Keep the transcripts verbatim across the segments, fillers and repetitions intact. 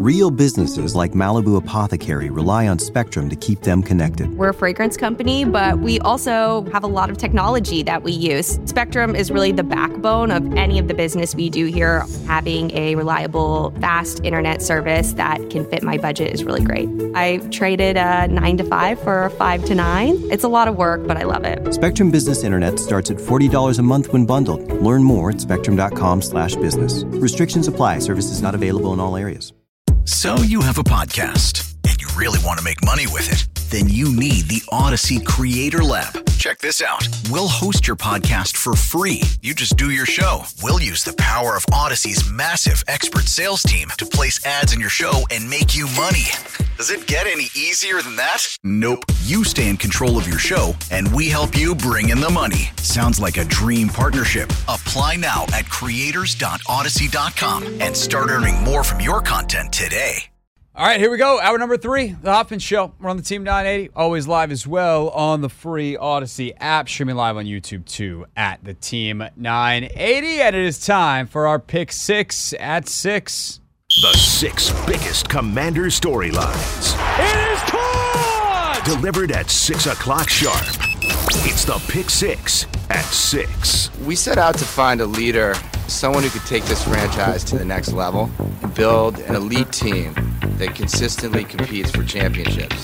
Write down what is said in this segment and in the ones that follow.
Real businesses like Malibu Apothecary rely on Spectrum to keep them connected. We're a fragrance company, but we also have a lot of technology that we use. Spectrum is really the backbone of any of the business we do here. Having a reliable, fast internet service that can fit my budget is really great. I traded a nine to five for a five to nine. It's a lot of work, but I love it. Spectrum Business Internet starts at forty dollars a month when bundled. Learn more at spectrum.com slash business. Restrictions apply. Services not available in all areas. So you have a podcast and you really want to make money with it. Then you need the Odyssey Creator Lab. Check this out. We'll host your podcast for free. You just do your show. We'll use the power of Odyssey's massive expert sales team to place ads in your show and make you money. Does it get any easier than that? Nope. You stay in control of your show, and we help you bring in the money. Sounds like a dream partnership. Apply now at creators dot odyssey dot com and start earning more from your content today. All right, here we go. Hour number three, The Hoffman Show. We're on the Team nine eighty, always live as well on the free Odyssey app, streaming live on YouTube too at the Team nine eighty. And it is time for our Pick Six at six. The six biggest Commander storylines. It is caught! Delivered at six o'clock sharp. It's the Pick Six at six. We set out to find a leader, someone who could take this franchise to the next level and build an elite team that consistently competes for championships.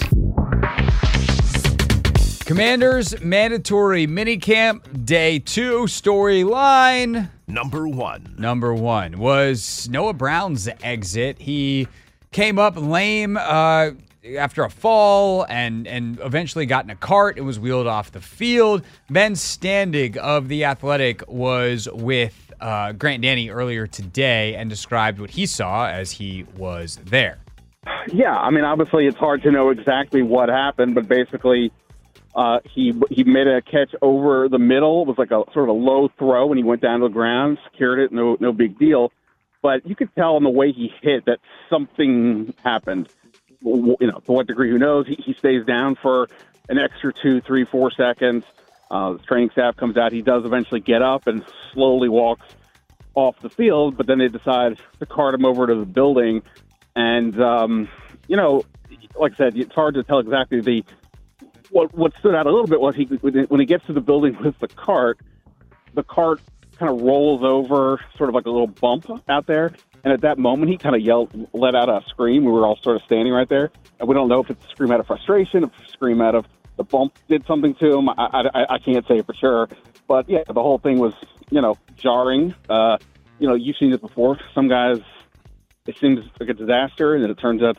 Commanders mandatory minicamp day two storyline. Number one. Number one was Noah Brown's exit. He came up lame uh, after a fall and, and eventually got in a cart and was wheeled off the field. Ben Standig of The Athletic was with uh, Grant Danny earlier today and described what he saw as he was there. Yeah, I mean, obviously it's hard to know exactly what happened, but basically uh, he he made a catch over the middle. It was like a sort of a low throw, and he went down to the ground, secured it, no no big deal. But you could tell in the way he hit that something happened. You know, to what degree, who knows? He, he stays down for an extra two, three, four seconds. Uh, the training staff comes out. He does eventually get up and slowly walks off the field, but then they decide to cart him over to the building. And, um, you know, like I said, it's hard to tell exactly the what what stood out a little bit was he when he gets to the building with the cart, the cart kind of rolls over sort of like a little bump out there. And at that moment, he kind of yelled, let out a scream. We were all sort of standing right there. And we don't know if it's a scream out of frustration, if it's a scream out of the bump did something to him. I, I, I can't say for sure. But, yeah, the whole thing was, you know, jarring. Uh, you know, you've seen it before. Some guys, it seems like a disaster, and then it turns out.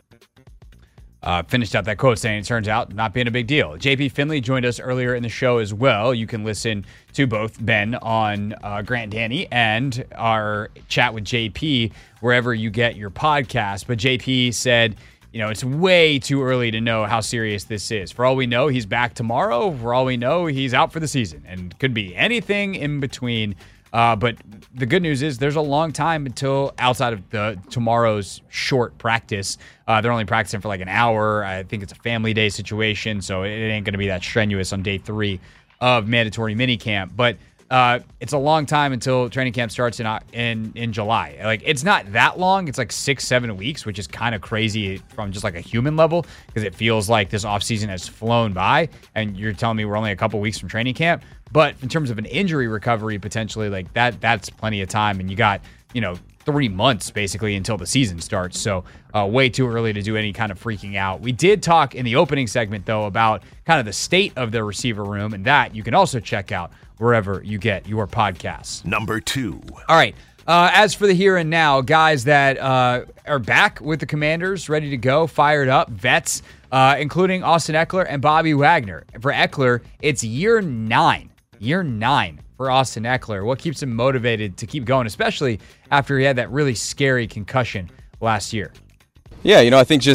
Uh, finished out that quote saying it turns out not being a big deal. J P Finley joined us earlier in the show as well. You can listen to both Ben on uh, Grant Danny and our chat with J P wherever you get your podcast. But J P said, you know, it's way too early to know how serious this is. For all we know, he's back tomorrow. For all we know, he's out for the season and could be anything in between. Uh, but the good news is there's a long time until outside of the tomorrow's short practice. Uh, they're only practicing for like an hour. I think it's a family day situation, so it ain't going to be that strenuous on day three of mandatory minicamp. But uh, it's a long time until training camp starts in, in in July. Like, it's not that long. It's like six, seven weeks, which is kind of crazy from just like a human level because it feels like this offseason has flown by, and you're telling me we're only a couple weeks from training camp. But in terms of an injury recovery, potentially, like that, that's plenty of time. And you got, you know, three months basically until the season starts. So uh, way too early to do any kind of freaking out. We did talk in the opening segment, though, about kind of the state of the receiver room. And that you can also check out wherever you get your podcasts. Number two. All right. Uh, as for the here and now, guys that uh, are back with the Commanders, ready to go, fired up, vets, uh, including Austin Ekeler and Bobby Wagner. For Ekeler, it's year nine. Year nine for Austin Ekeler. What keeps him motivated to keep going, especially after he had that really scary concussion last year? Yeah, you know, I think just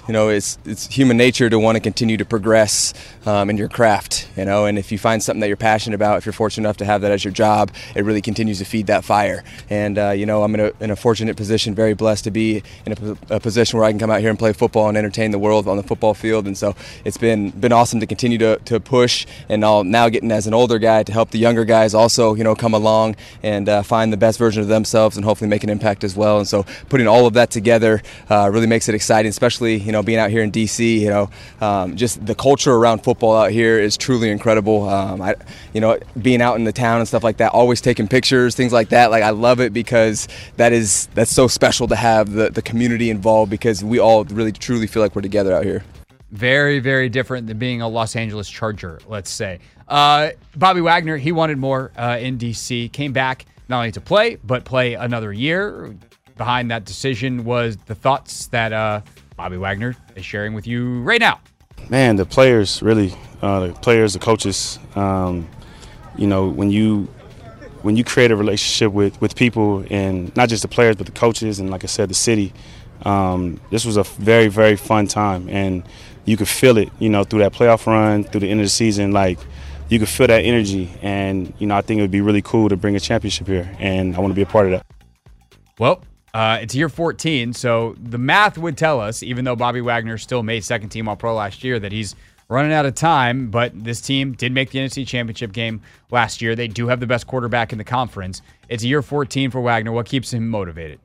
you know, it's it's human nature to want to continue to progress um, in your craft, you know, and if you find something that you're passionate about, if you're fortunate enough to have that as your job, it really continues to feed that fire. And, uh, you know, I'm in a, in a fortunate position, very blessed to be in a, a position where I can come out here and play football and entertain the world on the football field. And so it's been been awesome to continue to, to push, and I'll now getting as an older guy to help the younger guys also, you know, come along and uh, find the best version of themselves and hopefully make an impact as well. And so putting all of that together uh, really makes it exciting, especially, you know, being out here in D C. You know, um, just the culture around football out here is truly incredible. Um, I, you know, being out in the town and stuff like that, always taking pictures, things like that. Like, I love it because that is that's so special to have the, the community involved, because we all really truly feel like we're together out here. Very, very different than being a Los Angeles Charger, let's say. Uh, Bobby Wagner, he wanted more uh, in D C, came back not only to play, but play another year. Behind that decision was the thoughts that uh, Bobby Wagner is sharing with you right now. Man, the players, really, uh, the players, the coaches, um, you know, when you when you create a relationship with, with people, and not just the players, but the coaches, and like I said, the city, um, this was a very, very fun time. And you could feel it, you know, through that playoff run, through the end of the season. Like, you could feel that energy. And, you know, I think it would be really cool to bring a championship here, and I want to be a part of that. Well, uh, it's year fourteen, so the math would tell us, even though Bobby Wagner still made second team All-Pro last year, that he's running out of time. But this team did make the N F C Championship game last year. They do have the best quarterback in the conference. It's year fourteen for Wagner. What keeps him motivated?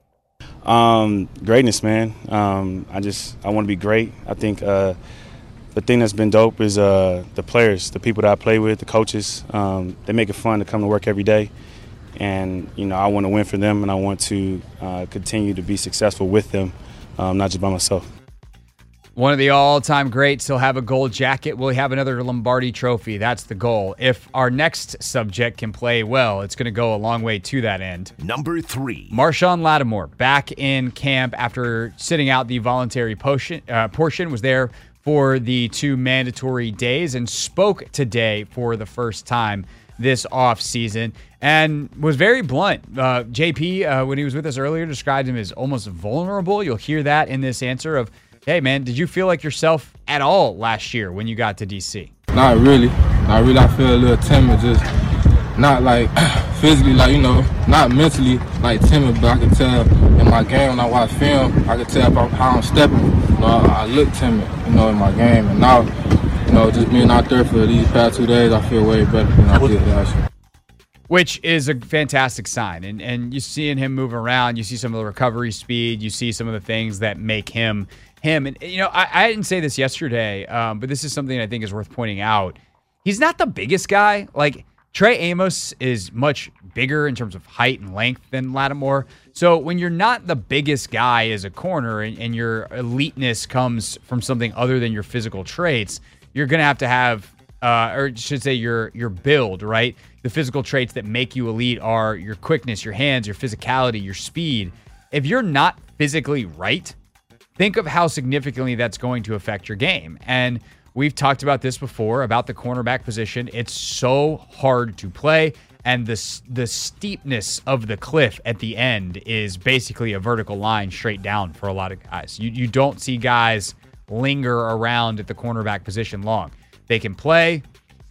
Um, greatness, man. Um, I just I want to be great. I think uh, the thing that's been dope is uh, the players, the people that I play with, the coaches. Um, they make it fun to come to work every day. And, you know, I want to win for them, and I want to uh, continue to be successful with them, um, not just by myself. One of the all-time greats. He'll have a gold jacket. Will he have another Lombardi trophy? That's the goal. If our next subject can play well, it's going to go a long way to that end. Number three. Marshon Lattimore, back in camp after sitting out the voluntary portion, uh, portion, was there for the two mandatory days and spoke today for the first time this offseason, and was very blunt. Uh, J P, uh, when he was with us earlier, described him as almost vulnerable. You'll hear that in this answer of, hey, man, did you feel like yourself at all last year when you got to D C? Not really. Not really. I feel a little timid, just not like physically, like, you know, not mentally like timid, but I can tell in my game when I watch film, I can tell how I'm stepping. You know, I, I look timid, you know, in my game. And now, you know, just being out there for these past two days, I feel way better than I did last year. Which is a fantastic sign. And and you seeing him move around, you see some of the recovery speed, you see some of the things that make him him. And, you know, I, I didn't say this yesterday, um, but this is something I think is worth pointing out. He's not the biggest guy. Like, Trey Amos is much bigger in terms of height and length than Lattimore. So when you're not the biggest guy as a corner, and, and your eliteness comes from something other than your physical traits, you're going to have to have, uh, or I should say your your build, right? The physical traits that make you elite are your quickness, your hands, your physicality, your speed. If you're not physically right, think of how significantly that's going to affect your game. And we've talked about this before, about the cornerback position. It's so hard to play, and the, the steepness of the cliff at the end is basically a vertical line straight down for a lot of guys. You, you don't see guys linger around at the cornerback position long. They can play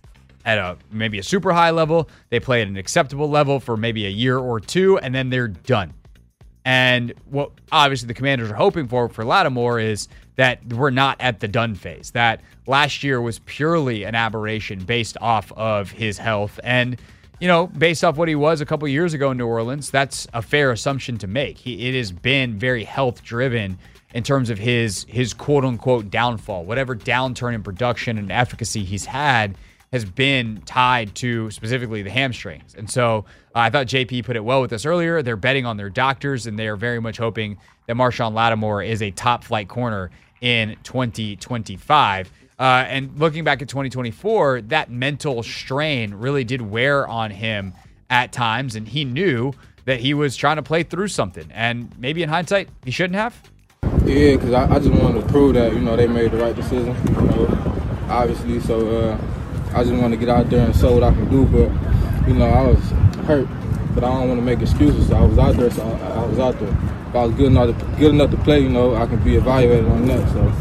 at a maybe a super high level. They play at an acceptable level for maybe a year or two, and then they're done. And what obviously the Commanders are hoping for for Lattimore is that we're not at the done phase, that last year was purely an aberration based off of his health. And, you know, based off what he was a couple years ago in New Orleans, that's a fair assumption to make. He, it has been very health-driven in terms of his his quote-unquote downfall. Whatever downturn in production and efficacy he's had has been tied to specifically the hamstrings. And so uh, I thought J P put it well with us earlier. They're betting on their doctors, and they are very much hoping that Marshon Lattimore is a top-flight corner in twenty twenty-five. Uh, and looking back at twenty twenty-four, that mental strain really did wear on him at times, and he knew that he was trying to play through something. And maybe in hindsight, he shouldn't have. Yeah, because I, I just wanted to prove that, you know, they made the right decision, you know, obviously. So uh, I just want to get out there and show what I can do. But, you know, I was hurt, but I don't want to make excuses. So I was out there, so I, I was out there. If I was good enough, to, good enough to play, you know, I can be evaluated on that. So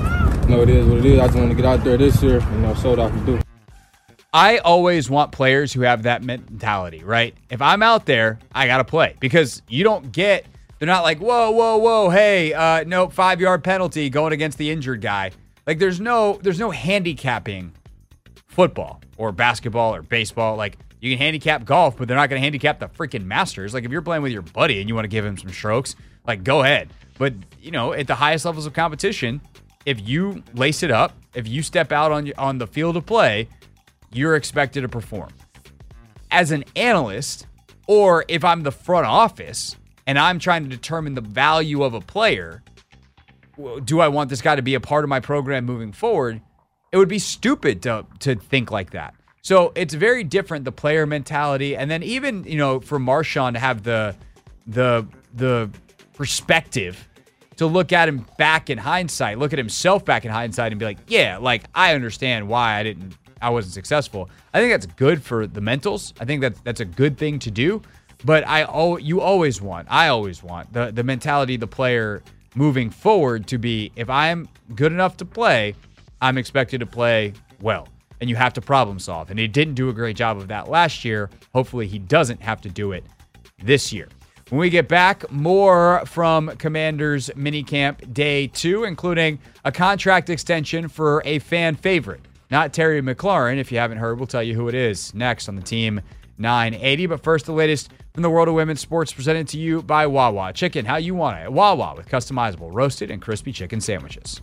you know, it is what it is. I just want to get out there this year, you know, show what I can do. I always want players who have that mentality, right? If I'm out there, I got to play because you don't get, they're not like, whoa, whoa, whoa, hey, uh, nope, five-yard penalty going against the injured guy. Like there's no, there's no handicapping football or basketball or baseball. Like you can handicap golf, but they're not going to handicap the freaking Masters. Like if you're playing with your buddy and you want to give him some strokes, like go ahead. But, you know, at the highest levels of competition, if you lace it up, if you step out on on the field of play, you're expected to perform. As an analyst, or if I'm the front office and I'm trying to determine the value of a player, do I want this guy to be a part of my program moving forward? It would be stupid to to think like that. So it's very different, the player mentality. And then even, you know, for Marshawn to have the the the perspective to look at him back in hindsight, look at himself back in hindsight and be like, yeah, like I understand why I didn't, I wasn't successful. I think that's good for the mentals. I think that's, that's a good thing to do, but I, oh, you always want, I always want the, the mentality of the player moving forward to be, if I'm good enough to play, I'm expected to play well, and you have to problem solve. And he didn't do a great job of that last year. Hopefully he doesn't have to do it this year. When we get back, more from Commanders minicamp day two, including a contract extension for a fan favorite. Not Terry McLaurin. If you haven't heard, we'll tell you who it is next on the Team nine eighty. But first, the latest from the world of women's sports presented to you by Wawa. Chicken, how you want it. Wawa with customizable roasted and crispy chicken sandwiches.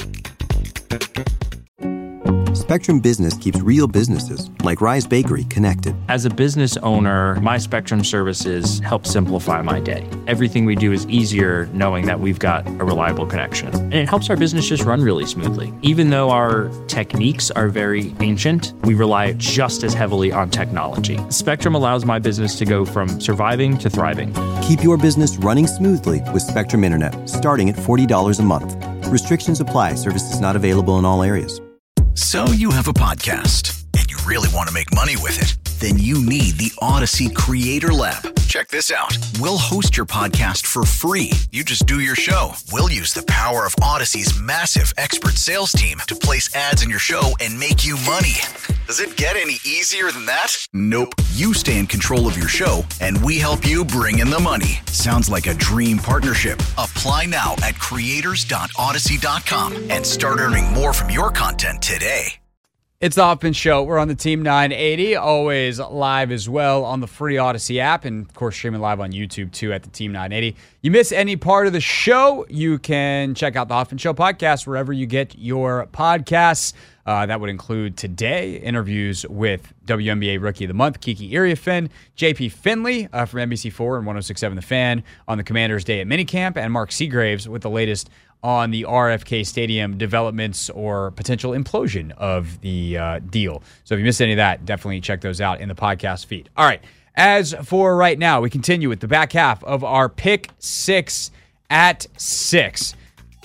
Spectrum Business keeps real businesses, like Rise Bakery, connected. As a business owner, my Spectrum services help simplify my day. Everything we do is easier knowing that we've got a reliable connection. And it helps our business just run really smoothly. Even though our techniques are very ancient, we rely just as heavily on technology. Spectrum allows my business to go from surviving to thriving. Keep your business running smoothly with Spectrum Internet, starting at forty dollars a month. Restrictions apply. Services not available in all areas. So you have a podcast and you really want to make money with it? Then you need the Odyssey Creator Lab. Check this out. We'll host your podcast for free. You just do your show. We'll use the power of Odyssey's massive expert sales team to place ads in your show and make you money. Does it get any easier than that? Nope. You stay in control of your show and we help you bring in the money. Sounds like a dream partnership. Apply now at creators dot odyssey dot com and start earning more from your content today. It's the Hoffman Show. We're on the Team nine eighty, always live as well on the free Odyssey app, and of course streaming live on YouTube too at the Team nine eighty. You miss any part of the show, you can check out the Hoffman Show podcast wherever you get your podcasts. Uh, that would include today interviews with W N B A Rookie of the Month, Kiki Iriafen, J P Finley uh, from N B C four and one oh six point seven The Fan on the Commanders Day at Minicamp, and Mark Seagraves with the latest on the R F K Stadium developments or potential implosion of the uh, deal. So if you missed any of that, definitely check those out in the podcast feed. All right, as for right now, we continue with the back half of our Pick Six at Six.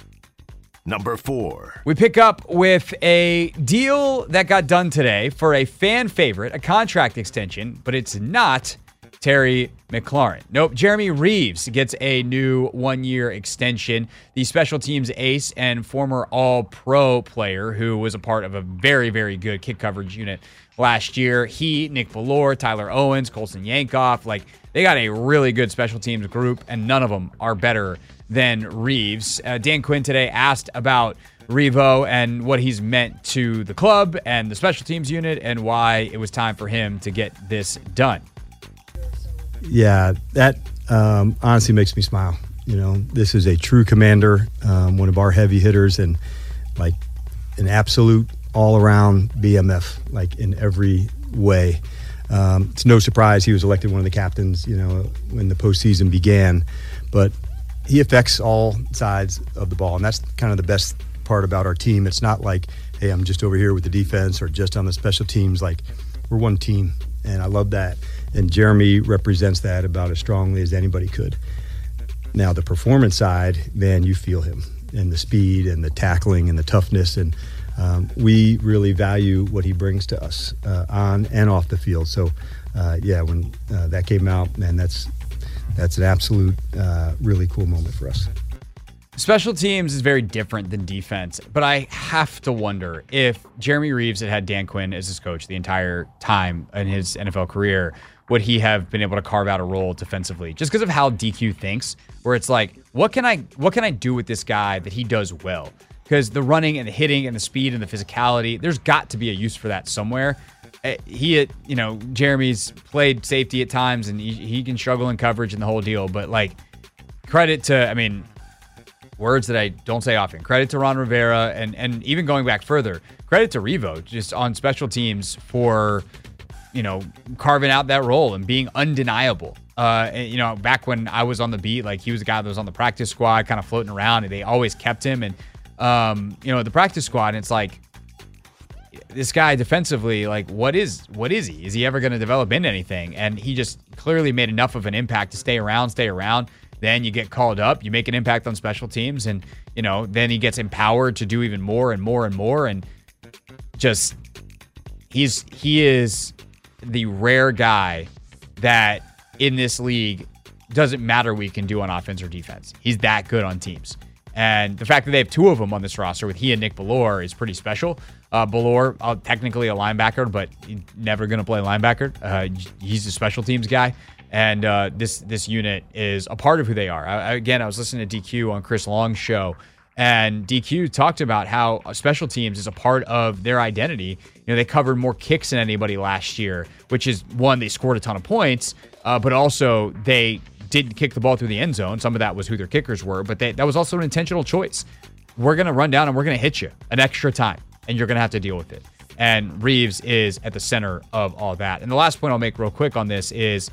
Number four. We pick up with a deal that got done today for a fan favorite, a contract extension, but it's not Terry McLaurin. Nope, Jeremy Reaves gets a new one-year extension. The special teams ace and former All-Pro player who was a part of a very, very good kick coverage unit last year. He, Nick Bellore, Tyler Owens, Colson Yankoff, like they got a really good special teams group, and none of them are better than Reaves. Uh, Dan Quinn today asked about Revo and what he's meant to the club and the special teams unit and why it was time for him to get this done. Yeah, that um, honestly makes me smile. You know, this is a true commander, um, one of our heavy hitters, and like an absolute all-around B M F, like in every way. Um, it's no surprise he was elected one of the captains, you know, when the postseason began. But he affects all sides of the ball, and that's kind of the best part about our team. It's not like, hey, I'm just over here with the defense or just on the special teams. Like, we're one team, and I love that. And Jeremy represents that about as strongly as anybody could. Now, the performance side, man, you feel him, and the speed and the tackling and the toughness. And um, we really value what he brings to us uh, on and off the field. So, uh, yeah, when uh, that came out, man, that's that's an absolute uh, really cool moment for us. Special teams is very different than defense, but I have to wonder if Jeremy Reeves had had Dan Quinn as his coach the entire time in his N F L career, would he have been able to carve out a role defensively? Just because of how D Q thinks, where it's like, what can I what can I do with this guy that he does well? Because the running and the hitting and the speed and the physicality, there's got to be a use for that somewhere. He, you know, Jeremy's played safety at times, and he, he can struggle in coverage and the whole deal. But like, credit to, I mean, words that I don't say often. Credit to Ron Rivera, and and even going back further, credit to Revo just on special teams for, you know, carving out that role and being undeniable. Uh, and, you know, back when I was on the beat, like he was a guy that was on the practice squad, kind of floating around, and they always kept him. And um, you know, the practice squad, and it's like, this guy defensively, like, what is what is he? Is he ever going to develop into anything? And he just clearly made enough of an impact to stay around, stay around. Then you get called up, you make an impact on special teams, and, you know, then he gets empowered to do even more and more and more. And just, he's he is the rare guy that in this league doesn't matter what he can do on offense or defense. He's that good on teams. And the fact that they have two of them on this roster with he and Nick Bellore is pretty special. Uh, Bellore, uh, technically a linebacker, but he's never going to play linebacker. Uh, he's a special teams guy. And uh, this this unit is a part of who they are. I, again, I was listening to D Q on Chris Long's show, and D Q talked about how special teams is a part of their identity. You know, they covered more kicks than anybody last year, which is, one, they scored a ton of points, uh, but also they didn't kick the ball through the end zone. Some of that was who their kickers were, but they, that was also an intentional choice. We're going to run down and we're going to hit you an extra time, and you're going to have to deal with it. And Reeves is at the center of all that. And the last point I'll make real quick on this is,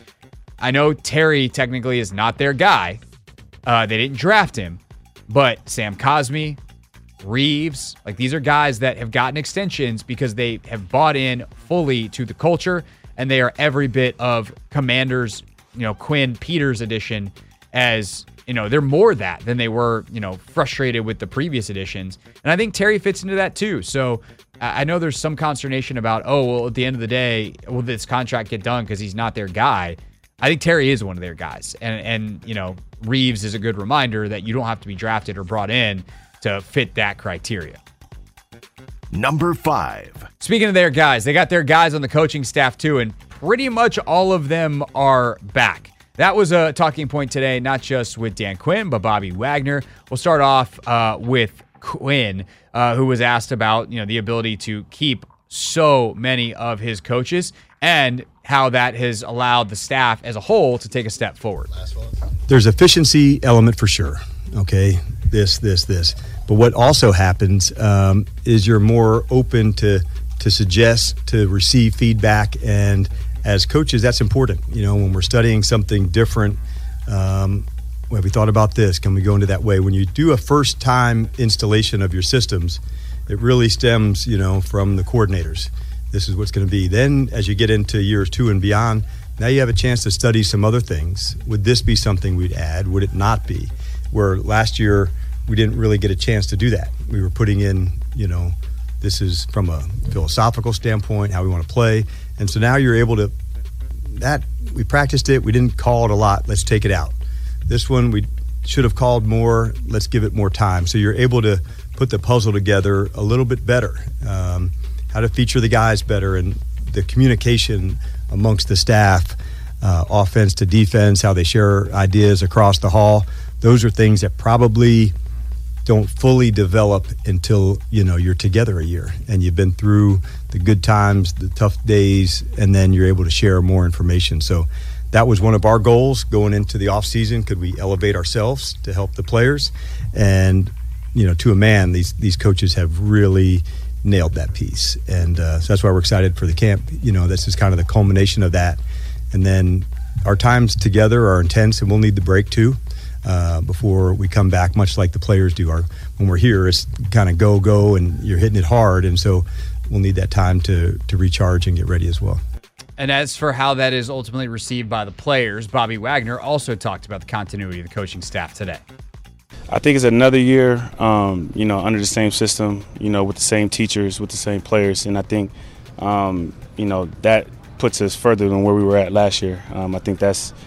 I know Terry technically is not their guy. Uh, they didn't draft him, but Sam Cosmi, Reeves, like, these are guys that have gotten extensions because they have bought in fully to the culture, and they are every bit of Commanders, you know, Quinn Peters edition, as, you know, they're more that than they were, you know, frustrated with the previous editions. And I think Terry fits into that too. So I know there's some consternation about, oh, well, at the end of the day, will this contract get done because he's not their guy? I think Terry is one of their guys. And, and, you know, Reeves is a good reminder that you don't have to be drafted or brought in to fit that criteria. Number five. Speaking of their guys, they got their guys on the coaching staff too, and pretty much all of them are back. That was a talking point today, not just with Dan Quinn, but Bobby Wagner. We'll start off uh, with Quinn, uh, who was asked about, you know, the ability to keep so many of his coaches and how that has allowed the staff as a whole to take a step forward. There's efficiency element for sure. Okay, this, this, this. But what also happens um, is you're more open to to suggest, to receive feedback, and as coaches, that's important. You know, when we're studying something different, um, well, we thought about this. Can we go into that way? When you do a first-time installation of your systems, it really stems, you know, from the coordinators. This is what's going to be. Then, as you get into years two and beyond, now you have a chance to study some other things. Would this be something we'd add? Would it not be? Where last year we didn't really get a chance to do that. We were putting in, you know, this is from a philosophical standpoint, how we want to play. And so now you're able to, that, we practiced it, we didn't call it a lot, let's take it out. This one, we should have called more, let's give it more time. So you're able to put the puzzle together a little bit better. Um, how to feature the guys better, and the communication amongst the staff, uh, offense to defense, how they share ideas across the hall. Those are things that probably don't fully develop until, you know, you're together a year and you've been through the good times, the tough days, and then you're able to share more information. So that was one of our goals going into the off season. Could we elevate ourselves to help the players? And, you know, to a man, these these coaches have really nailed that piece. And uh, so that's why we're excited for the camp. You know, this is kind of the culmination of that. And then our times together are intense, and we'll need the break too. Uh, before we come back, much like the players do. Our, when we're here, it's kind of go, go, and you're hitting it hard, and so we'll need that time to to recharge and get ready as well. And as for how that is ultimately received by the players, Bobby Wagner also talked about the continuity of the coaching staff today. I think it's another year, um, you know, under the same system, you know, with the same teachers, with the same players, and I think, um, you know, that puts us further than where we were at last year. Um, I think that's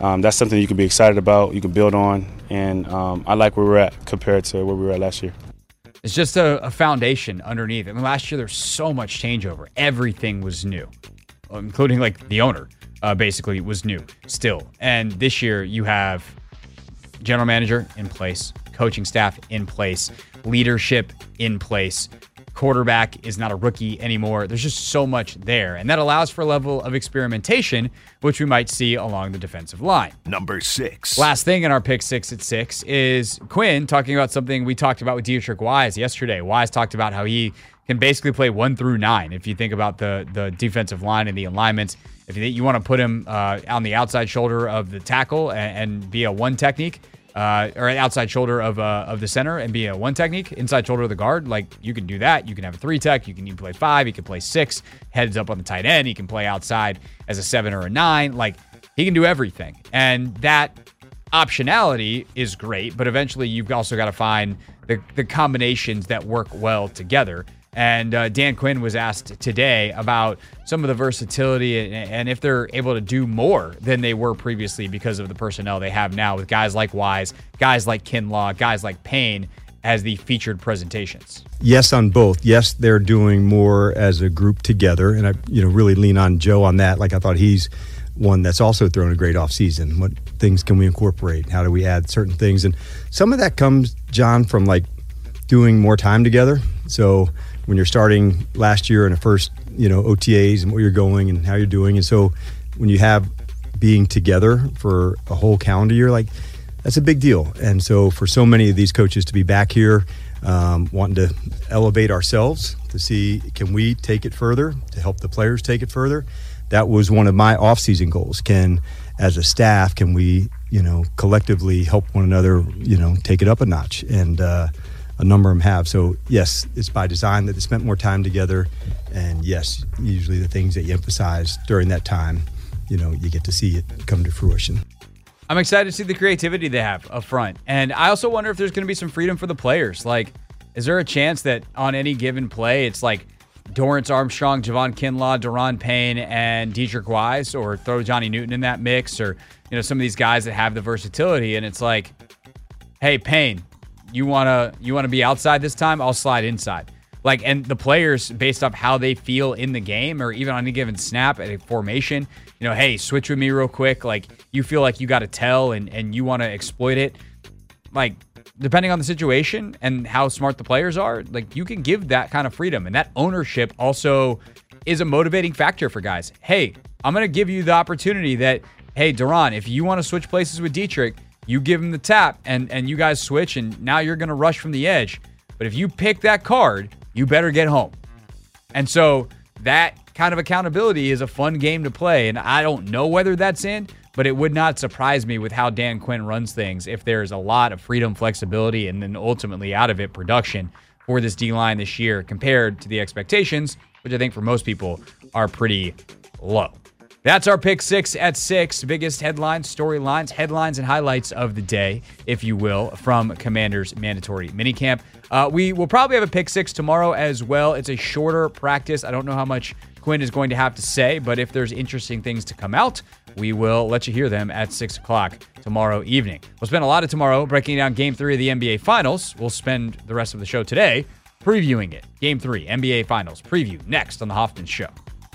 um, that's something you can be excited about, you can build on, and um, I like where we're at compared to where we were at last year. It's just a, a foundation underneath. I mean, last year there was so much changeover. Everything was new, including like the owner, uh, basically was new still. And this year you have general manager in place, coaching staff in place, leadership in place. Quarterback is not a rookie anymore. There's just so much there. And that allows for a level of experimentation, which we might see along the defensive line. Number six. Last thing in our pick six at six is Quinn talking about something we talked about with Dietrich Wise yesterday. Wise talked about how he can basically play one through nine. If you think about the, the defensive line and the alignments, if you, you want to put him uh, on the outside shoulder of the tackle and, and be a one technique, Uh, or an outside shoulder of uh, of the center and be a one technique, inside shoulder of the guard, like you can do that. You can have a three tech. You can even play five. You can play six. Heads up on the tight end. He can play outside as a seven or a nine. Like he can do everything, and that optionality is great. But eventually, you've also got to find the the combinations that work well together. And uh, Dan Quinn was asked today about some of the versatility and, and if they're able to do more than they were previously because of the personnel they have now with guys like Wise, guys like Kinlaw, guys like Payne as the featured presentations. Yes, on both. Yes, they're doing more as a group together, and I, you know, really lean on Joe on that. Like I thought he's one that's also thrown a great offseason. What things can we incorporate? How do we add certain things? And some of that comes, John, from like doing more time together. So when you're starting last year in the first, you know, O T As and where you're going and how you're doing. And so when you have being together for a whole calendar year, like that's a big deal. And so for so many of these coaches to be back here, um, wanting to elevate ourselves to see, can we take it further, to help the players take it further? That was one of my off-season goals. Can, as a staff, can we, you know, collectively help one another, you know, take it up a notch? And, uh, a number of them have. So, yes, it's by design that they spent more time together. And, yes, usually the things that you emphasize during that time, you know, you get to see it come to fruition. I'm excited to see the creativity they have up front. And I also wonder if there's going to be some freedom for the players. Like, is there a chance that on any given play it's like Dorrance Armstrong, Javon Kinlaw, Daron Payne, and Dietrich Wise, or throw Johnny Newton in that mix, or, you know, some of these guys that have the versatility, and it's like, hey, Payne, You wanna you wanna be outside this time? I'll slide inside. Like, and the players, based off how they feel in the game, or even on any given snap at a formation, you know, hey, switch with me real quick. Like, you feel like you got to tell and and you want to exploit it. Like, depending on the situation and how smart the players are, like you can give that kind of freedom, and that ownership also is a motivating factor for guys. Hey, I'm gonna give you the opportunity that, hey, Daron, if you want to switch places with Dietrich, you give him the tap and, and you guys switch, and now you're going to rush from the edge. But if you pick that card, you better get home. And so that kind of accountability is a fun game to play. And I don't know whether that's in, but it would not surprise me with how Dan Quinn runs things if there's a lot of freedom, flexibility, and then ultimately out of it production for this D-line this year compared to the expectations, which I think for most people are pretty low. That's our pick six at six. Biggest headlines, storylines, headlines, and highlights of the day, if you will, from Commanders Mandatory Minicamp. Uh, we will probably have a pick six tomorrow as well. It's a shorter practice. I don't know how much Quinn is going to have to say, but if there's interesting things to come out, we will let you hear them at six o'clock tomorrow evening. We'll spend a lot of tomorrow breaking down Game three of the N B A Finals. We'll spend the rest of the show today previewing it. Game three, N B A Finals preview, next on The Hoffman Show.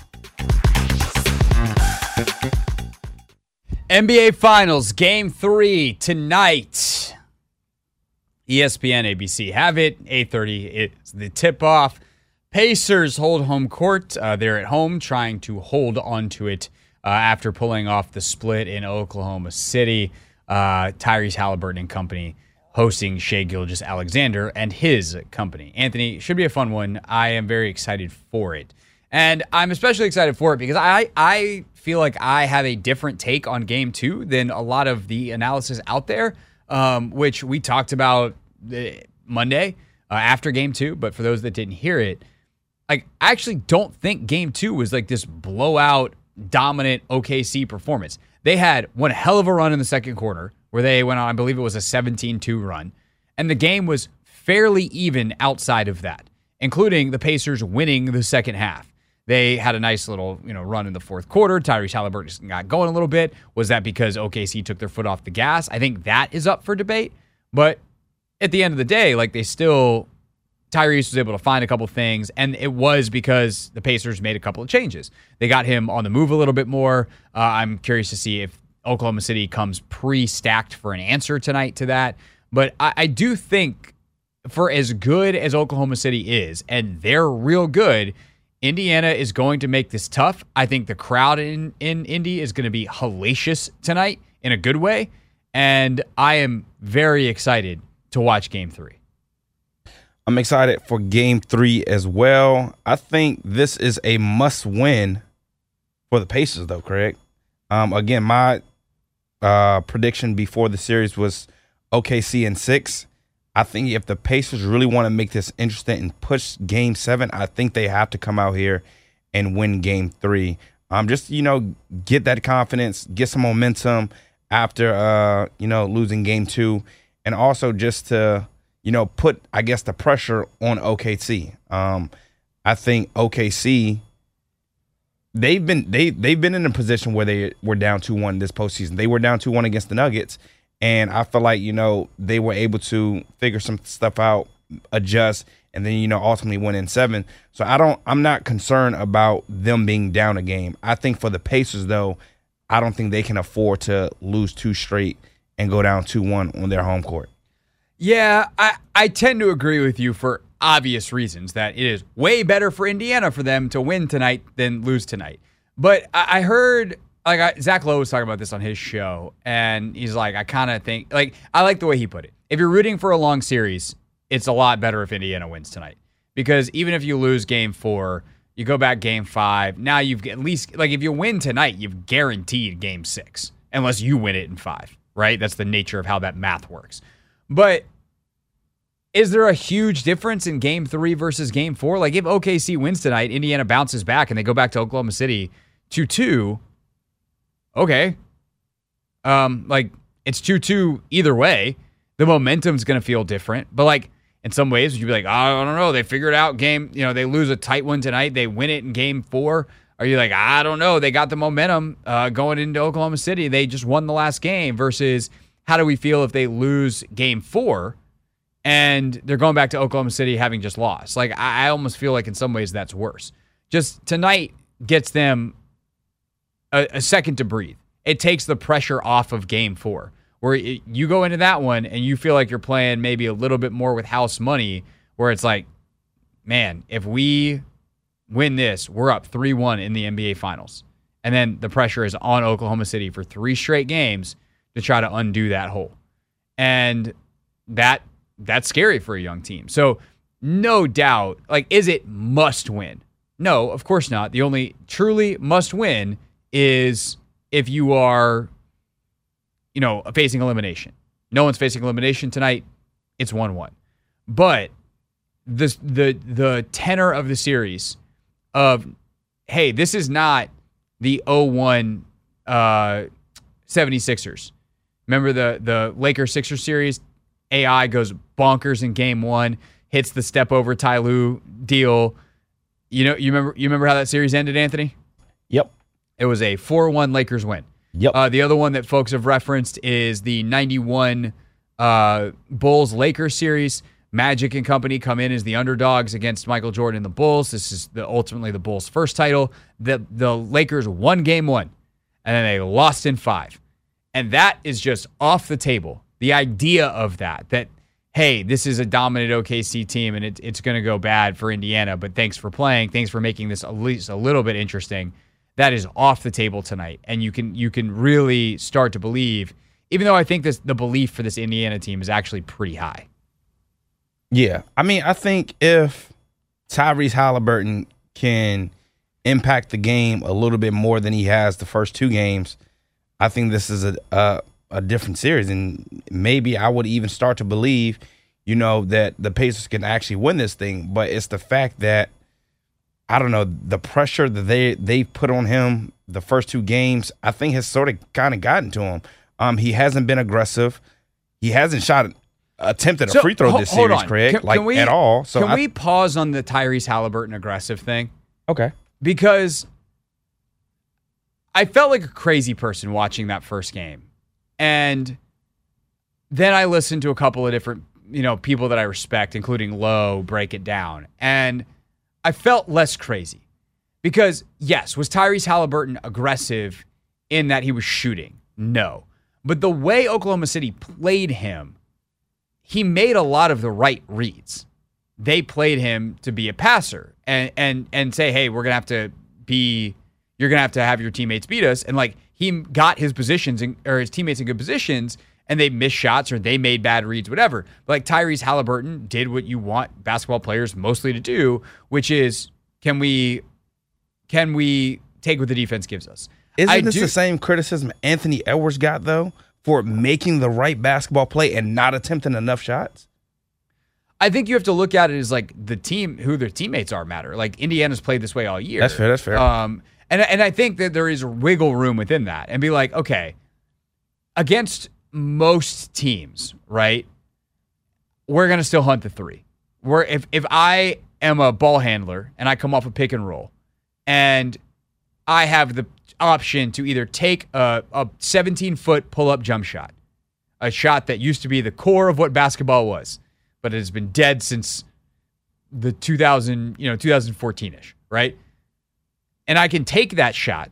N B A Finals, Game three, tonight. E S P N, A B C have it. eight thirty is the tip-off. Pacers hold home court. Uh, they're at home trying to hold on to it uh, after pulling off the split in Oklahoma City. Uh, Tyrese Halliburton and company hosting Shai Gilgeous-Alexander and his company. Anthony, should be a fun one. I am very excited for it. And I'm especially excited for it because I, I feel like I have a different take on game two than a lot of the analysis out there, um, which we talked about Monday uh, after game two. But for those that didn't hear it, like I actually don't think game two was like this blowout, dominant O K C performance. They had one hell of a run in the second quarter where they went on, I believe it was a seventeen two run. And the game was fairly even outside of that, including the Pacers winning the second half. They had a nice little, you know, run in the fourth quarter. Tyrese Halliburton just got going a little bit. Was that because O K C took their foot off the gas? I think that is up for debate. But at the end of the day, like they still, Tyrese was able to find a couple things, and it was because the Pacers made a couple of changes. They got him on the move a little bit more. Uh, I'm curious to see if Oklahoma City comes pre-stacked for an answer tonight to that. But I, I do think for as good as Oklahoma City is, and they're real good, Indiana is going to make this tough. I think the crowd in, in Indy is going to be hellacious tonight in a good way, and I am very excited to watch Game three. I'm excited for Game three as well. I think this is a must-win for the Pacers, though, Craig. Um, again, my uh, prediction before the series was O K C in six. I think if the Pacers really want to make this interesting and push Game seven, I think they have to come out here and win Game three. Um, just, you know, get that confidence, get some momentum after, uh, you know, losing Game two. And also just to, you know, put, I guess, the pressure on O K C. Um, I think O K C, they've been they they've been in a position where they were down two one this postseason. They were down two one against the Nuggets. And I feel like, you know, they were able to figure some stuff out, adjust, and then, you know, ultimately win in seven. So I don't, I'm not concerned about them being down a game. I think for the Pacers, though, I don't think they can afford to lose two straight and go down two one on their home court. Yeah, I, I tend to agree with you for obvious reasons that it is way better for Indiana for them to win tonight than lose tonight. But I, I heard... Like I, Zach Lowe was talking about this on his show, and he's like, I kind of think, like, I like the way he put it. If you're rooting for a long series, it's a lot better if Indiana wins tonight. Because even if you lose game four, you go back game five, now you've at least, like, if you win tonight, you've guaranteed game six, unless you win it in five, right? That's the nature of how that math works. But is there a huge difference in game three versus game four? Like, if O K C wins tonight, Indiana bounces back, and they go back to Oklahoma City two two, okay, um, like, it's two two either way. The momentum's going to feel different. But, like, in some ways, you'd be like, I don't know. They figured out game, you know, they lose a tight one tonight. They win it in game four. Are you like, I don't know. They got the momentum uh, going into Oklahoma City. They just won the last game versus how do we feel if they lose game four and they're going back to Oklahoma City having just lost? Like, I, I almost feel like in some ways that's worse. Just tonight gets them A, a second to breathe. It takes the pressure off of game four, where it, you go into that one and you feel like you're playing maybe a little bit more with house money, where it's like, man, if we win this, we're up three one in the N B A Finals. And then the pressure is on Oklahoma City for three straight games to try to undo that hole. And that that's scary for a young team. So no doubt, like, is it must win? No, of course not. The only truly must win is if you are, you know, facing elimination. No one's facing elimination tonight. It's one one. But the, the, the tenor of the series of, hey, this is not the oh one uh, seventy-sixers. Remember the, the Lakers-Sixers series? A I goes bonkers in game one, hits the step-over Ty Lue deal. You know, you remember you remember how that series ended, Anthony? Yep. It was a four one Lakers win. Yep. Uh, the other one that folks have referenced is the ninety-one uh, Bulls-Lakers series. Magic and company come in as the underdogs against Michael Jordan and the Bulls. This is the, ultimately the Bulls' first title. The, the Lakers won game one, and then they lost in five. And that is just off the table. The idea of that, that, hey, this is a dominant O K C team, and it, it's going to go bad for Indiana, but thanks for playing. Thanks for making this at least a little bit interesting. That is off the table tonight, and you can you can really start to believe, even though I think this the belief for this Indiana team is actually pretty high. Yeah. I mean, I think if Tyrese Halliburton can impact the game a little bit more than he has the first two games, I think this is a a, a different series. And maybe I would even start to believe, you know, that the Pacers can actually win this thing. But it's the fact that, I don't know, the pressure that they they put on him the first two games, I think has sort of kind of gotten to him. Um, he hasn't been aggressive. He hasn't shot attempted a so, free throw ho- this series, on. Craig, can, like can we, at all. So can I, we pause on the Tyrese Halliburton aggressive thing? Okay. because I felt like a crazy person watching that first game. And then I listened to a couple of different, you know, people that I respect, including Lowe, break it down. And I felt less crazy. Because, yes, was Tyrese Halliburton aggressive in that he was shooting? No. But the way Oklahoma City played him, he made a lot of the right reads. They played him to be a passer and and and say, hey, we're going to have to be, you're going to have to have your teammates beat us. And, like, he got his positions, in, or his teammates in good positions, and they missed shots or they made bad reads, whatever. But, like, Tyrese Halliburton did what you want basketball players mostly to do, which is, can we can we take what the defense gives us? Isn't I this do, the same criticism Anthony Edwards got, though, for making the right basketball play and not attempting enough shots? I think you have to look at it as, like, the team, who their teammates are matter. Like, Indiana's played this way all year. That's fair, that's fair. Um, and, and I think that there is wiggle room within that. And be like, okay, against most teams, right, we're going to still hunt the three. We're, if, if I am a ball handler and I come off a pick and roll and I have the option to either take a, a seventeen-foot pull-up jump shot, a shot that used to be the core of what basketball was, but it has been dead since the two thousand, you know, twenty fourteen-ish, right? And I can take that shot,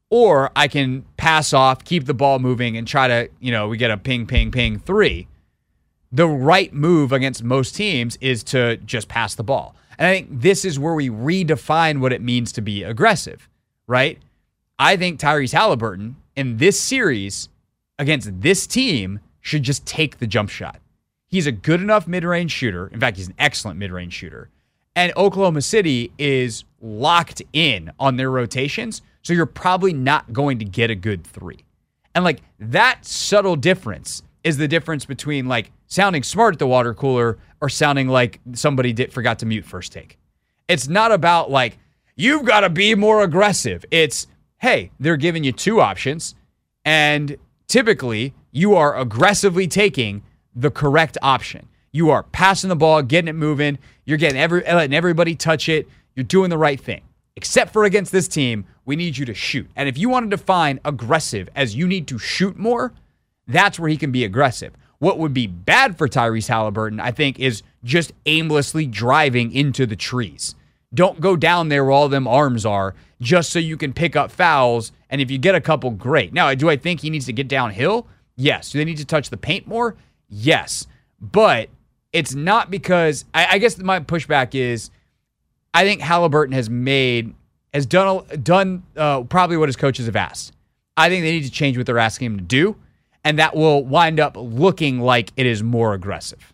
or I can pass off, keep the ball moving, and try to, you know, we get a ping, ping, ping three. The right move against most teams is to just pass the ball. And I think this is where we redefine what it means to be aggressive, right? I think Tyrese Halliburton in this series against this team should just take the jump shot. He's a good enough mid-range shooter. In fact, he's an excellent mid-range shooter. And Oklahoma City is locked in on their rotations, so you're probably not going to get a good three. And, like, that subtle difference is the difference between, like, sounding smart at the water cooler or sounding like somebody did forgot to mute first take. It's not about, like, you've got to be more aggressive. It's, hey, they're giving you two options, and typically you are aggressively taking the correct option. You are passing the ball, getting it moving. You're getting every letting everybody touch it. You're doing the right thing. Except for against this team, we need you to shoot. And if you want to define aggressive as you need to shoot more, that's where he can be aggressive. What would be bad for Tyrese Halliburton, I think, is just aimlessly driving into the trees. Don't go down there where all them arms are just so you can pick up fouls. And if you get a couple, great. Now, do I think he needs to get downhill? Yes. Do they need to touch the paint more? Yes. But it's not because, I, I guess my pushback is, I think Halliburton has made, has done, done uh, probably what his coaches have asked. I think they need to change what they're asking him to do, and that will wind up looking like it is more aggressive.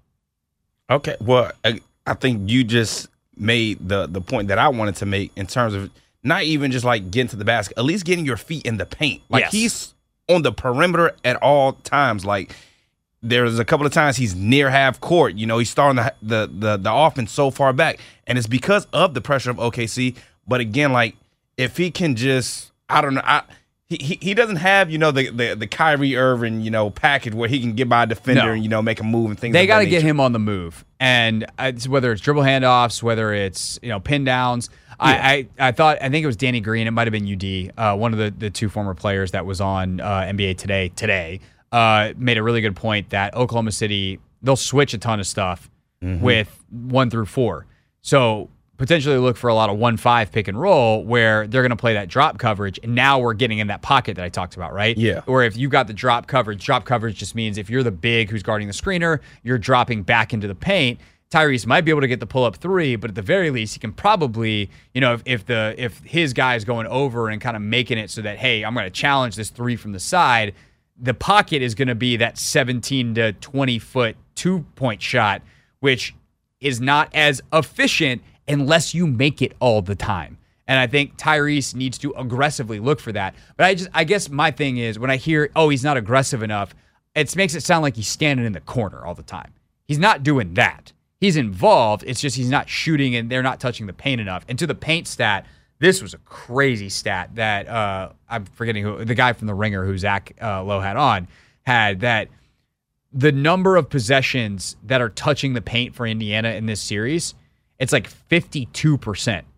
Okay. Well, I, I think you just made the the point that I wanted to make in terms of not even just like getting to the basket, at least getting your feet in the paint. Like Yes. he's on the perimeter at all times. Like there's a couple of times he's near half court. You know, he's starting the the the, the offense so far back, and it's because of the pressure of O K C. But again, like if he can just, I don't know, I, he, he he doesn't have, you know, the, the the Kyrie Irving, you know, package where he can get by a defender No. and, you know, make a move and things. They of got that to get nature. him on the move, and it's, whether it's dribble handoffs, whether it's, you know, pin downs. I, I I thought I think it was Danny Green. It might have been U D, uh, one of the, the two former players that was on uh, N B A Today today. Uh, made a really good point that Oklahoma City, they'll switch a ton of stuff Mm-hmm. with one through four. So potentially look for a lot of one five pick and roll where they're going to play that drop coverage. And now we're getting in that pocket that I talked about, right? Yeah. Or if you got the drop coverage, drop coverage just means if you're the big who's guarding the screener, you're dropping back into the paint. Tyrese might be able to get the pull-up three, but at the very least, he can probably, you know, if, if the if his guy is going over and kind of making it so that, hey, I'm going to challenge this three from the side, the pocket is going to be that seventeen to twenty foot two-point shot, which is not as efficient unless you make it all the time. And I think Tyrese needs to aggressively look for that. But I just, I guess my thing is when I hear, oh, he's not aggressive enough, it makes it sound like he's standing in the corner all the time. He's not doing that. He's involved. It's just he's not shooting and they're not touching the paint enough. And to the paint stat, this was a crazy stat that uh, I'm forgetting who, the guy from The Ringer who Zach uh, Lowe had on, had that the number of possessions that are touching the paint for Indiana in this series, it's like fifty-two percent.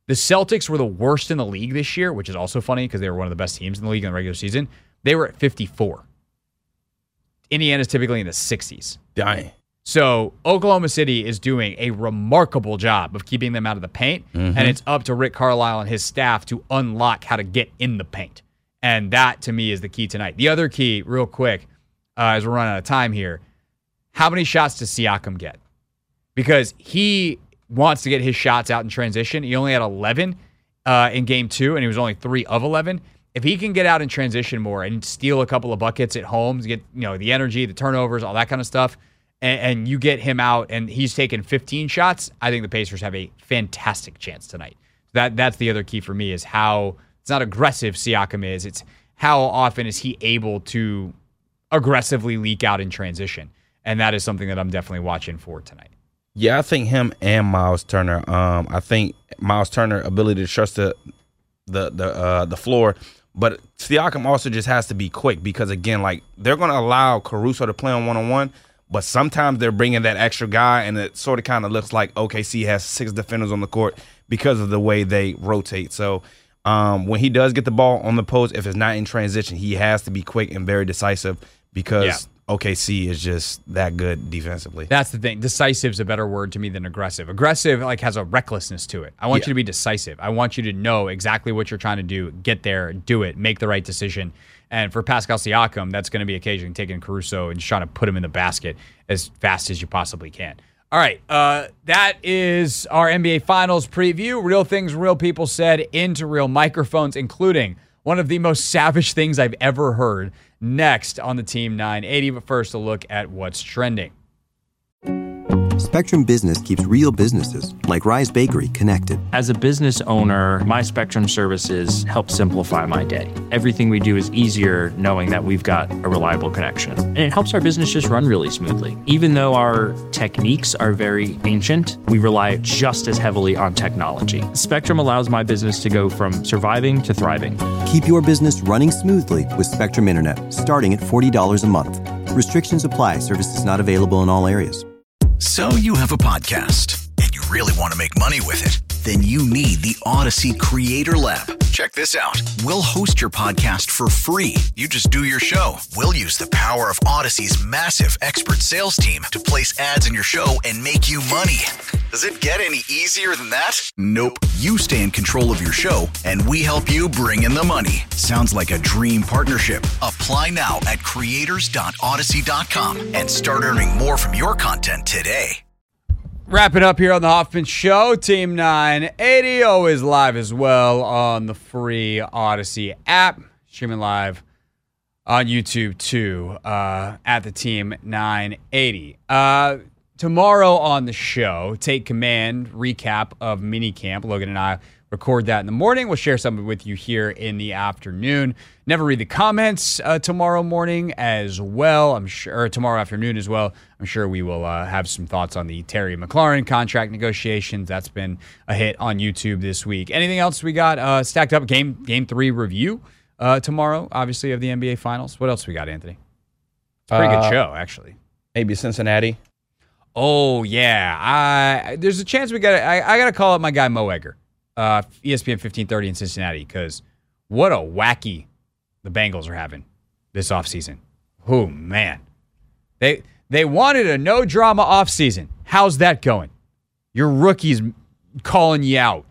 The Celtics were the worst in the league this year, which is also funny because they were one of the best teams in the league in the regular season. They were at fifty-four. Indiana's typically in the sixties. Dang. So Oklahoma City is doing a remarkable job of keeping them out of the paint, Mm-hmm. and it's up to Rick Carlisle and his staff to unlock how to get in the paint. And that, to me, is the key tonight. The other key, real quick, uh, as we're running out of time here, how many shots does Siakam get? Because he wants to get his shots out in transition. He only had eleven uh, in game two, and he was only three of eleven. If he can get out in transition more and steal a couple of buckets at home, get you know the energy, the turnovers, all that kind of stuff, and, and you get him out and he's taken fifteen shots, I think the Pacers have a fantastic chance tonight. That That's the other key for me is how it's not aggressive Siakam is. It's how often is he able to aggressively leak out in transition. And that is something that I'm definitely watching for tonight. Yeah, I think him and Miles Turner. Um, I think Miles Turner ability to trust the the the uh, the floor, but Siakam also just has to be quick because again, like they're going to allow Caruso to play on one on one, but sometimes they're bringing that extra guy, and it sort of kind of looks like O K C has six defenders on the court because of the way they rotate. So um, when he does get the ball on the post, if it's not in transition, he has to be quick and very decisive because. Yeah. O K C is just that good defensively. That's the thing. Decisive is a better word to me than aggressive. Aggressive like has a recklessness to it. I want yeah. you to be decisive. I want you to know exactly what you're trying to do, get there, do it, make the right decision. And for Pascal Siakam, that's going to be occasionally taking Caruso and just trying to put him in the basket as fast as you possibly can. All right, uh, that is our N B A Finals preview. Real things, real people said into real microphones, including one of the most savage things I've ever heard. Next on the Team nine eighty, but first a look at what's trending. Spectrum Business keeps real businesses, like Rise Bakery, connected. As a business owner, my Spectrum services help simplify my day. Everything we do is easier knowing that we've got a reliable connection. And it helps our business just run really smoothly. Even though our techniques are very ancient, we rely just as heavily on technology. Spectrum allows my business to go from surviving to thriving. Keep your business running smoothly with Spectrum Internet, starting at forty dollars a month. Restrictions apply. Services not available in all areas. So you have a podcast and you really want to make money with it. Then you need the Odyssey Creator Lab. Check this out. We'll host your podcast for free. You just do your show. We'll use the power of Odyssey's massive expert sales team to place ads in your show and make you money. Does it get any easier than that? Nope. You stay in control of your show and we help you bring in the money. Sounds like a dream partnership. Apply now at creators dot odyssey dot com and start earning more from your content today. Wrap it up here on the Hoffman Show. Team nine eighty, always live as well on the free Odyssey app. Streaming live on YouTube too, uh, at the Team nine eighty. Uh, tomorrow on the show, Take Command recap of minicamp. Logan and I record that in the morning. We'll share something with you here in the afternoon. Never read the comments uh, tomorrow morning as well. I'm sure, or tomorrow afternoon as well. I'm sure we will uh, have some thoughts on the Terry McLaurin contract negotiations. That's been a hit on YouTube this week. Anything else we got uh, stacked up? Game Game three review uh, tomorrow, obviously, of the N B A Finals. What else we got, Anthony? It's a pretty uh, good show, actually. Maybe Cincinnati. Oh yeah, I there's a chance we got. I, I got to call up my guy Mo Egger. Uh, E S P N fifteen thirty in Cincinnati, because what a wacky the Bengals are having this offseason. Oh, man. They they wanted a no-drama offseason. How's that going? Your rookie's calling you out.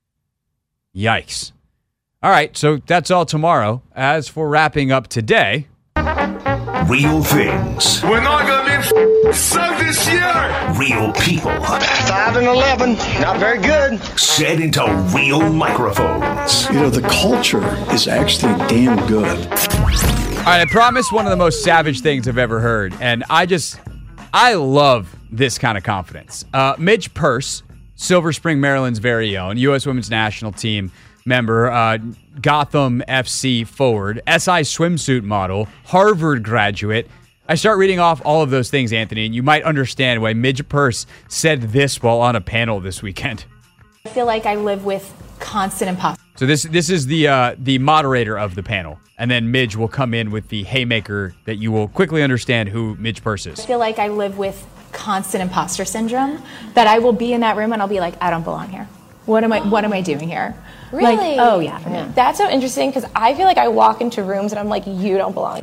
Yikes. All right, so that's all tomorrow. As for wrapping up today... Real things. We're not going to be sucked this year. Real people. five and eleven. Not very good. Said into real microphones. You know, the culture is actually damn good. All right, I promise one of the most savage things I've ever heard. And I just, I love this kind of confidence. Uh, Midge Purse, Silver Spring, Maryland's very own, U S Women's National Team member, uh, Gotham F C forward, S I swimsuit model, Harvard graduate. I start reading off all of those things, Anthony, and you might understand why Midge Purse said this while on a panel this weekend. I feel like I live with constant imposter. So this this is the uh, the moderator of the panel, and then Midge will come in with the haymaker that you will quickly understand who Midge Purse is. I feel like I live with constant imposter syndrome, that I will be in that room and I'll be like, I don't belong here. What am I what am I doing here? Really? Like, oh yeah. yeah. That's so interesting because I feel like I walk into rooms and I'm like, you don't belong.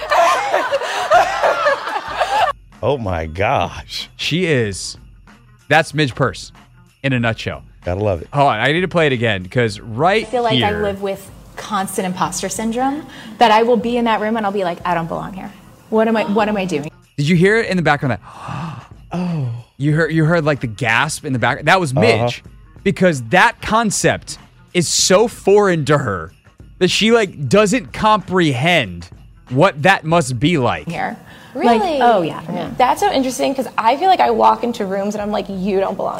Oh my gosh. She is. That's Midge Purse in a nutshell. Gotta love it. Hold on, I need to play it again because right I feel like here, I live with constant imposter syndrome that I will be in that room and I'll be like, I don't belong here. What am I what am I doing? Did you hear it in the background? That oh, you heard you heard like the gasp in the back. That was Midge, uh-huh. because that concept is so foreign to her that she like doesn't comprehend what that must be like. Here, really? Like, oh yeah. yeah. That's so interesting because I feel like I walk into rooms and I'm like, you don't belong.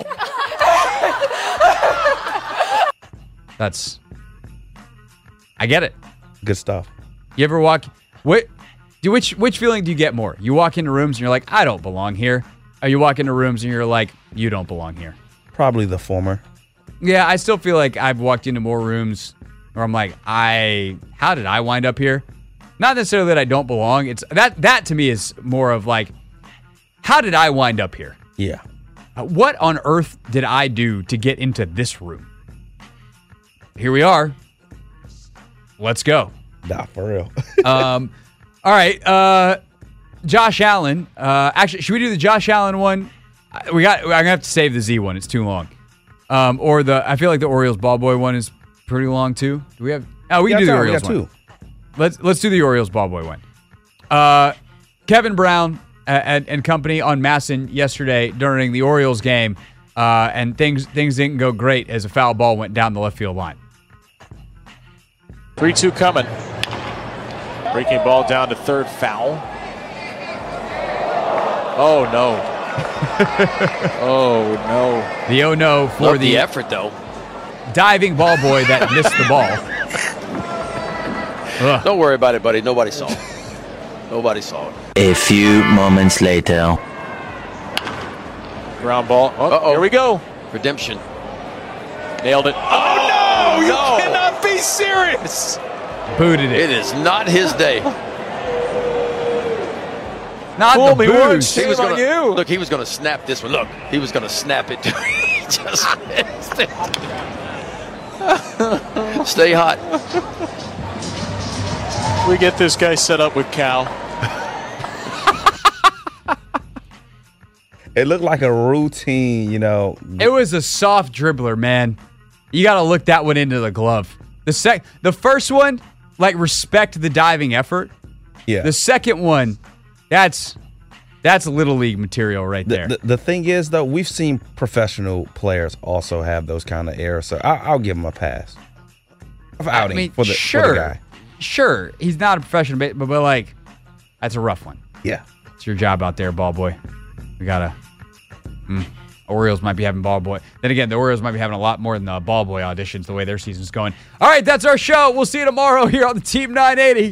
That's. I get it. Good stuff. You ever walk? What? Do which which feeling do you get more? You walk into rooms and you're like, I don't belong here. Or you walk into rooms and you're like, you don't belong here. Probably the former. Yeah, I still feel like I've walked into more rooms where I'm like, I, how did I wind up here? Not necessarily that I don't belong. It's that that to me is more of like, how did I wind up here? Yeah. Uh, what on earth did I do to get into this room? Here we are. Let's go. Nah, for real. um, all right. Uh, Josh Allen. Uh, actually, should we do the Josh Allen one? We got. I'm gonna have to save the Z one. It's too long. Um, or the. I feel like the Orioles ball boy one is pretty long too. Do we have? Oh, we can yeah, do the time. Orioles we got one. Two. Let's let's do the Orioles ball boy one. Uh, Kevin Brown and, and company on Masson yesterday during the Orioles game, uh, and things things didn't go great as a foul ball went down the left field line. three two coming. Breaking ball down to third, foul. Oh, no. oh, no. The oh no for Love the, the effort, though. Diving ball boy that missed the ball. Ugh. Don't worry about it, buddy. Nobody saw it. Nobody saw it. A few moments later. Ground ball. Oh, Uh-oh. Here we go. Redemption. Nailed it. Oh, no! You no. cannot be serious. Booted it. It is not his day. Not Fool the me once, booze. he was gonna, you. Look, he was going to snap this one. Look, he was going to snap it. He just missed it. Stay hot. We get this guy set up with Cal. It looked like a routine, you know. It was a soft dribbler, man. You got to look that one into the glove. The sec, the first one, like respect the diving effort. Yeah. The second one, that's that's little league material right there. The, the, the thing is, though, we've seen professional players also have those kind of errors, so I, I'll give him a pass. Of outing I mean, for the, sure, for the guy. Sure, he's not a professional, but, but like, that's a rough one. Yeah. It's your job out there, ball boy. We gotta. Hmm. Orioles might be having ball boy. Then again, the Orioles might be having a lot more than the ball boy auditions the way their season's going. All right, that's our show. We'll see you tomorrow here on the Team nine eighty.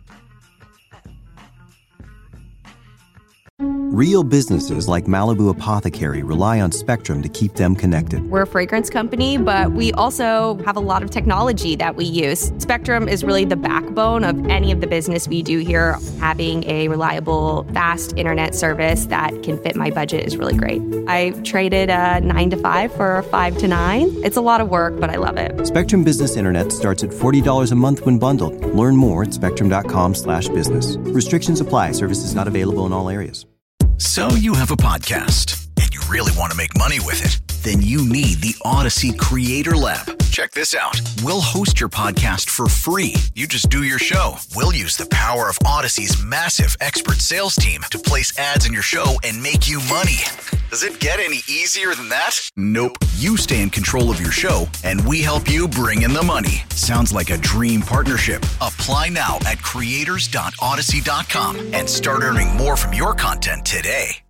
Real businesses like Malibu Apothecary rely on Spectrum to keep them connected. We're a fragrance company, but we also have a lot of technology that we use. Spectrum is really the backbone of any of the business we do here. Having a reliable, fast internet service that can fit my budget is really great. I traded a nine to five for a five to nine. It's a lot of work, but I love it. Spectrum Business Internet starts at forty dollars a month when bundled. Learn more at spectrum.com slash business. Restrictions apply. Services not available in all areas. So you have a podcast and you really want to make money with it? Then you need the Odyssey Creator Lab. Check this out. We'll host your podcast for free. You just do your show. We'll use the power of Odyssey's massive expert sales team to place ads in your show and make you money. Does it get any easier than that? Nope. You stay in control of your show and we help you bring in the money. Sounds like a dream partnership. Apply now at creators dot odyssey dot com and start earning more from your content today.